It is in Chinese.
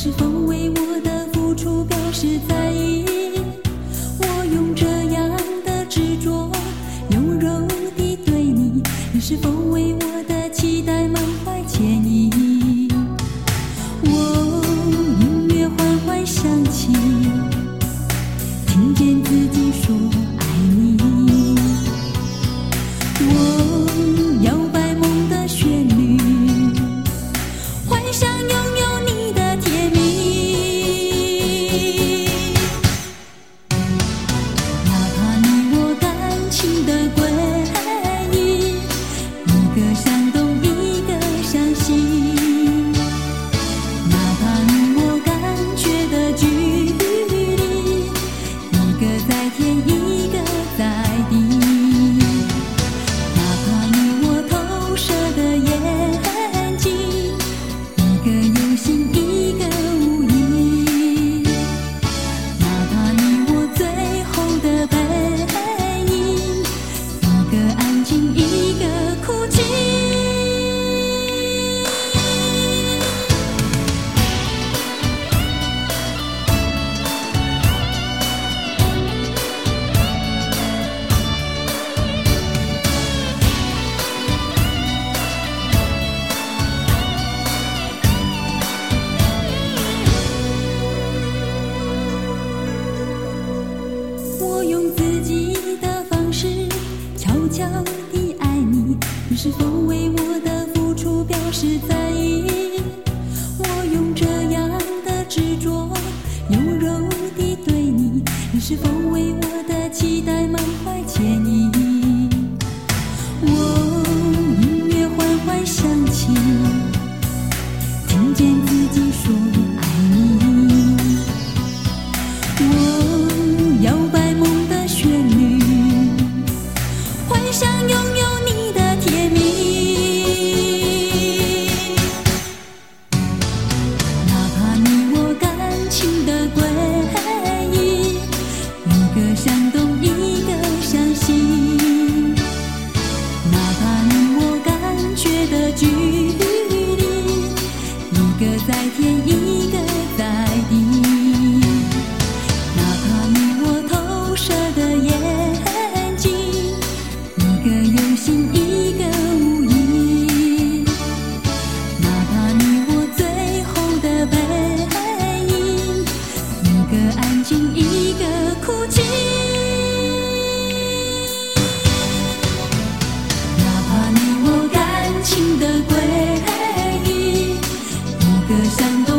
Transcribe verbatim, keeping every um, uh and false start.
是否为我的付出表示在意？我用这样的执着，温柔地对你，你是否为我的期待满怀歉意？我音乐缓缓响起，听见自己说爱你。我摇摆梦的旋律，幻想拥有你的甜蜜。哪怕你我感情的轨迹，一个向东一个向西，哪怕你我感觉的距离，一个在天一个在地，哪怕你我投射的眼睛，一个有心一个无意，哪怕你我最后的背影，一个安静一个哭泣。我用自己的方式悄悄地爱你，你是否为我的付出表示在意？我用这样的执着，温柔地对你，你是否为我的期待满怀歉意？我音乐缓缓响起，听见自己说爱你。我摇摆梦的旋律，幻想拥有你的甜蜜。哪怕你我感情的轨迹，一个向东一个向西，哪怕你我感觉的距离，一个在天一个在地，哪怕你我投射的眼睛，一个有心一个无意，哪怕你我最后的背影，一个安静一个哭泣。哪怕你我感情的轨迹，一个向东